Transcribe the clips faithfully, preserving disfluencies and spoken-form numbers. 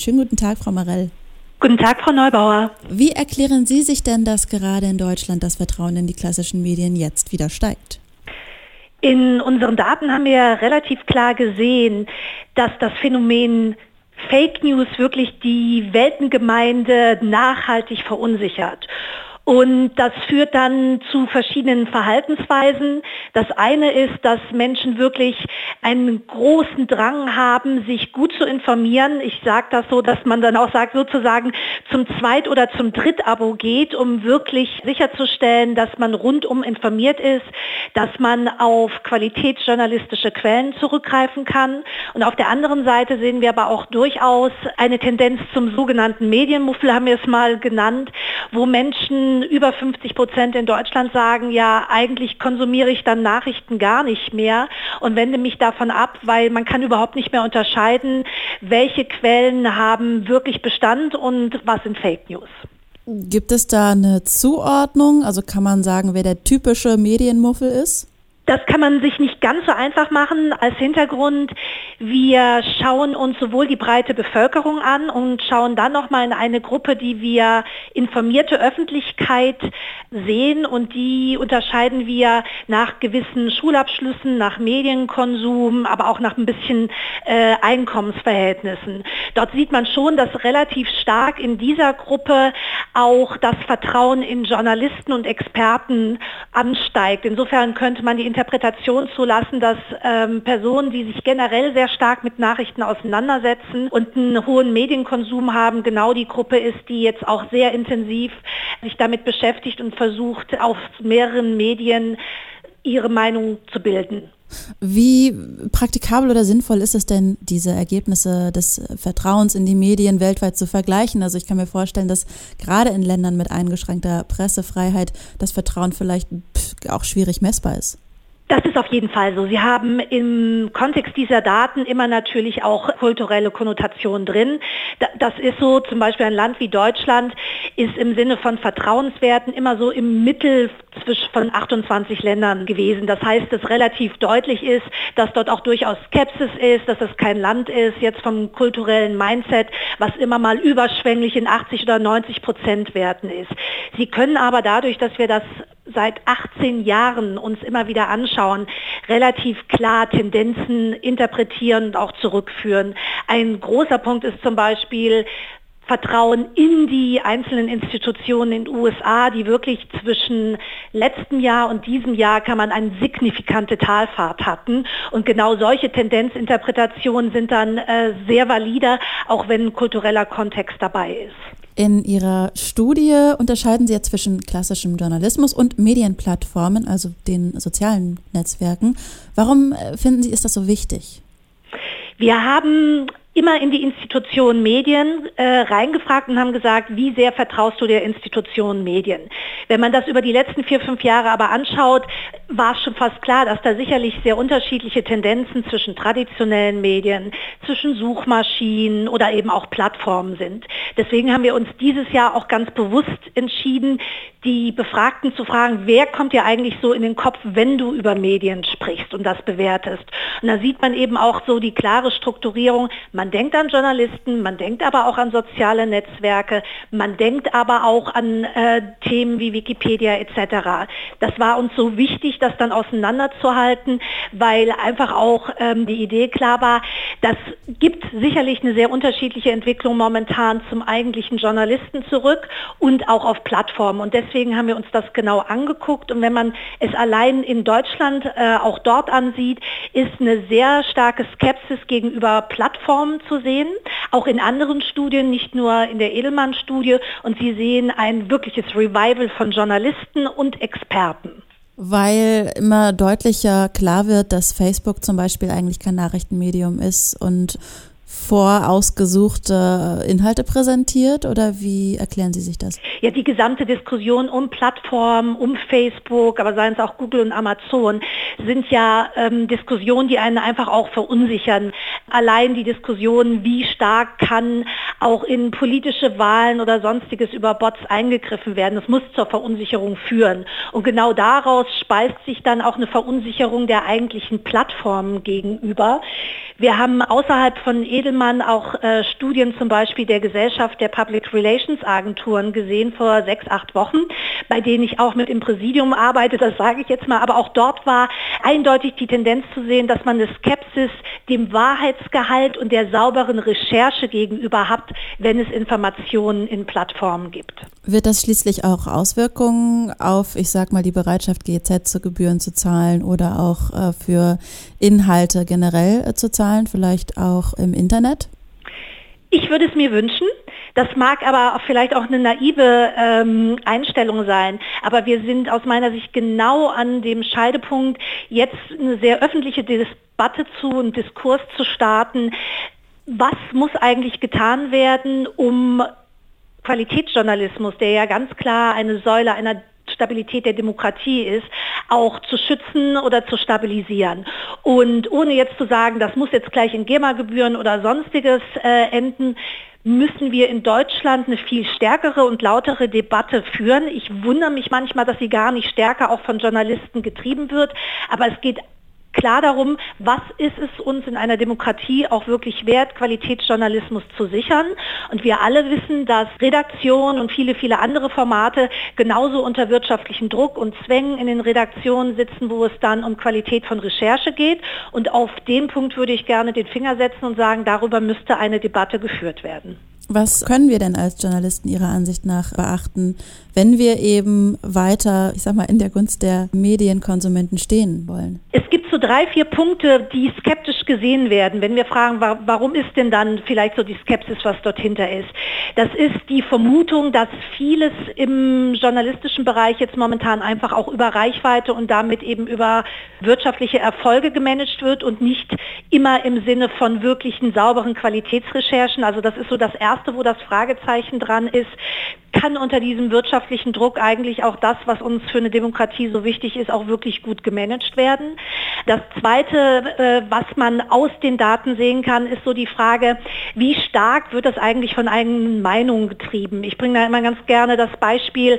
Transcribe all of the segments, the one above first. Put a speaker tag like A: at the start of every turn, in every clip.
A: Schönen guten Tag, Frau Marell.
B: Guten Tag, Frau Neubauer.
A: Wie erklären Sie sich denn, dass gerade in Deutschland das Vertrauen in die klassischen Medien jetzt wieder steigt?
B: In unseren Daten haben wir relativ klar gesehen, dass das Phänomen Fake News wirklich die Weltengemeinde nachhaltig verunsichert. Und das führt dann zu verschiedenen Verhaltensweisen. Das eine ist, dass Menschen wirklich einen großen Drang haben, sich gut zu informieren. Ich sage das so, dass man dann auch sagt, sozusagen zum Zweit- oder zum Drittabo geht, um wirklich sicherzustellen, dass man rundum informiert ist, dass man auf qualitätsjournalistische Quellen zurückgreifen kann. Und auf der anderen Seite sehen wir aber auch durchaus eine Tendenz zum sogenannten Medienmuffel, haben wir es mal genannt, wo Menschen über fünfzig Prozent in Deutschland sagen, ja, eigentlich konsumiere ich dann Nachrichten gar nicht mehr und wende mich davon ab, weil man kann überhaupt nicht mehr unterscheiden, welche Quellen haben wirklich Bestand und was sind Fake News.
A: Gibt es da eine Zuordnung? Also kann man sagen, wer der typische Medienmuffel ist?
B: Das kann man sich nicht ganz so einfach machen. Als Hintergrund, wir schauen uns sowohl die breite Bevölkerung an und schauen dann nochmal in eine Gruppe, die wir informierte Öffentlichkeit sehen, und die unterscheiden wir nach gewissen Schulabschlüssen, nach Medienkonsum, aber auch nach ein bisschen äh, Einkommensverhältnissen. Dort sieht man schon, dass relativ stark in dieser Gruppe auch das Vertrauen in Journalisten und Experten ansteigt. Insofern könnte man die Interpretation zulassen, dass ähm, Personen, die sich generell sehr stark mit Nachrichten auseinandersetzen und einen hohen Medienkonsum haben, genau die Gruppe ist, die jetzt auch sehr intensiv sich damit beschäftigt und versucht, auf mehreren Medien ihre Meinung zu bilden.
A: Wie praktikabel oder sinnvoll ist es denn, diese Ergebnisse des Vertrauens in die Medien weltweit zu vergleichen? Also ich kann mir vorstellen, dass gerade in Ländern mit eingeschränkter Pressefreiheit das Vertrauen vielleicht auch schwierig messbar ist.
B: Das ist auf jeden Fall so. Sie haben im Kontext dieser Daten immer natürlich auch kulturelle Konnotationen drin. Das ist so, zum Beispiel ein Land wie Deutschland ist im Sinne von Vertrauenswerten immer so im Mittel zwischen von achtundzwanzig Ländern gewesen. Das heißt, dass relativ deutlich ist, dass dort auch durchaus Skepsis ist, dass es kein Land ist, jetzt vom kulturellen Mindset, was immer mal überschwänglich in achtzig oder neunzig Prozent Werten ist. Sie können aber dadurch, dass wir das seit achtzehn Jahren uns immer wieder anschauen, relativ klar Tendenzen interpretieren und auch zurückführen. Ein großer Punkt ist zum Beispiel Vertrauen in die einzelnen Institutionen in den U S A, die wirklich zwischen letztem Jahr und diesem Jahr kann man eine signifikante Talfahrt hatten. Und genau solche Tendenzinterpretationen sind dann äh, sehr valide, auch wenn ein kultureller Kontext dabei ist.
A: In Ihrer Studie unterscheiden Sie ja zwischen klassischem Journalismus und Medienplattformen, also den sozialen Netzwerken. Warum finden Sie, ist das so wichtig?
B: Wir haben immer in die Institution Medien äh, reingefragt und haben gesagt, wie sehr vertraust du der Institution Medien? Wenn man das über die letzten vier, fünf Jahre aber anschaut, war es schon fast klar, dass da sicherlich sehr unterschiedliche Tendenzen zwischen traditionellen Medien, zwischen Suchmaschinen oder eben auch Plattformen sind. Deswegen haben wir uns dieses Jahr auch ganz bewusst entschieden, die Befragten zu fragen, wer kommt dir eigentlich so in den Kopf, wenn du über Medien sprichst und das bewertest. Und da sieht man eben auch so die klare Strukturierung. Man denkt an Journalisten, man denkt aber auch an soziale Netzwerke, man denkt aber auch an äh, Themen wie Wikipedia et cetera. Das war uns so wichtig, das dann auseinanderzuhalten, weil einfach auch ähm, die Idee klar war, das gibt sicherlich eine sehr unterschiedliche Entwicklung momentan zum eigentlichen Journalisten zurück und auch auf Plattformen. Und deswegen haben wir uns das genau angeguckt. Und wenn man es allein in Deutschland äh, auch dort ansieht, ist eine sehr starke Skepsis gegenüber Plattformen zu sehen, auch in anderen Studien, nicht nur in der Edelmann-Studie. Und Sie sehen ein wirkliches Revival von Journalisten und Experten.
A: Weil immer deutlicher klar wird, dass Facebook zum Beispiel eigentlich kein Nachrichtenmedium ist und vorausgesuchte Inhalte präsentiert, oder wie erklären Sie sich das?
B: Ja, die gesamte Diskussion um Plattformen, um Facebook, aber seien es auch Google und Amazon, sind ja ähm, Diskussionen, die einen einfach auch verunsichern. Allein die Diskussion, wie stark kann auch in politische Wahlen oder sonstiges über Bots eingegriffen werden. Das muss zur Verunsicherung führen. Und genau daraus speist sich dann auch eine Verunsicherung der eigentlichen Plattformen gegenüber. Wir haben außerhalb von Edelmann auch äh, Studien zum Beispiel der Gesellschaft der Public Relations Agenturen gesehen vor sechs, acht Wochen, bei denen ich auch mit im Präsidium arbeite, das sage ich jetzt mal, aber auch dort war eindeutig die Tendenz zu sehen, dass man eine Skepsis dem Wahrheitsgehalt und der sauberen Recherche gegenüber hat, wenn es Informationen in Plattformen gibt.
A: Wird das schließlich auch Auswirkungen auf, ich sag mal, die Bereitschaft, G E Z-Gebühren zu zahlen oder auch äh, für Inhalte generell äh, zu zahlen, vielleicht auch im Internet?
B: Ich würde es mir wünschen. Das mag aber vielleicht auch eine naive ähm, Einstellung sein, aber wir sind aus meiner Sicht genau an dem Scheidepunkt, jetzt eine sehr öffentliche Debatte zu und Diskurs zu starten. Was muss eigentlich getan werden, um Qualitätsjournalismus, der ja ganz klar eine Säule einer Stabilität der Demokratie ist, auch zu schützen oder zu stabilisieren. Und ohne jetzt zu sagen, das muss jetzt gleich in GEMA-Gebühren oder sonstiges äh, enden, müssen wir in Deutschland eine viel stärkere und lautere Debatte führen. Ich wundere mich manchmal, dass sie gar nicht stärker auch von Journalisten getrieben wird, aber es geht klar darum, was ist es uns in einer Demokratie auch wirklich wert, Qualitätsjournalismus zu sichern. Und wir alle wissen, dass Redaktion und viele, viele andere Formate genauso unter wirtschaftlichen Druck und Zwängen in den Redaktionen sitzen, wo es dann um Qualität von Recherche geht. Und auf den Punkt würde ich gerne den Finger setzen und sagen, darüber müsste eine Debatte geführt werden.
A: Was können wir denn als Journalisten Ihrer Ansicht nach beachten, wenn wir eben weiter, ich sag mal, in der Gunst der Medienkonsumenten stehen wollen?
B: Es gibt so drei, vier Punkte, die skeptisch gesehen werden, wenn wir fragen, warum ist denn dann vielleicht so die Skepsis, was dort hinter ist. Das ist die Vermutung, dass vieles im journalistischen Bereich jetzt momentan einfach auch über Reichweite und damit eben über wirtschaftliche Erfolge gemanagt wird und nicht immer im Sinne von wirklichen sauberen Qualitätsrecherchen. Also das ist so das Erste, wo das Fragezeichen dran ist. Kann unter diesem wirtschaftlichen Druck eigentlich auch das, was uns für eine Demokratie so wichtig ist, auch wirklich gut gemanagt werden? Das Zweite, was man aus den Daten sehen kann, ist so die Frage, wie stark wird das eigentlich von eigenen Meinungen getrieben? Ich bringe da immer ganz gerne das Beispiel,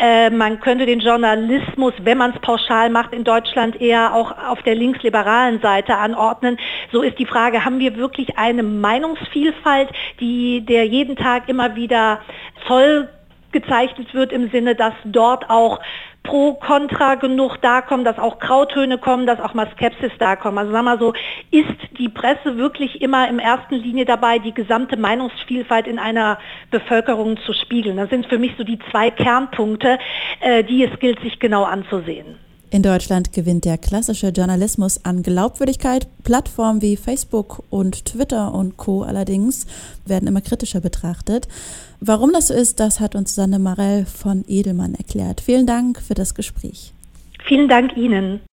B: man könnte den Journalismus, wenn man es pauschal macht, in Deutschland eher auch auf der linksliberalen Seite anordnen. So ist die Frage, haben wir wirklich eine Meinungsvielfalt, die der jeden Tag immer wieder voll gezeichnet wird im Sinne, dass dort auch pro, contra genug da kommen, dass auch Grautöne kommen, dass auch mal Skepsis da kommen. Also sagen wir mal so, ist die Presse wirklich immer in erster Linie dabei, die gesamte Meinungsvielfalt in einer Bevölkerung zu spiegeln? Das sind für mich so die zwei Kernpunkte, äh, die es gilt, sich genau anzusehen.
A: In Deutschland gewinnt der klassische Journalismus an Glaubwürdigkeit. Plattformen wie Facebook und Twitter und Co. allerdings werden immer kritischer betrachtet. Warum das so ist, das hat uns Susanne Marell von Edelmann erklärt. Vielen Dank für das Gespräch.
B: Vielen Dank Ihnen.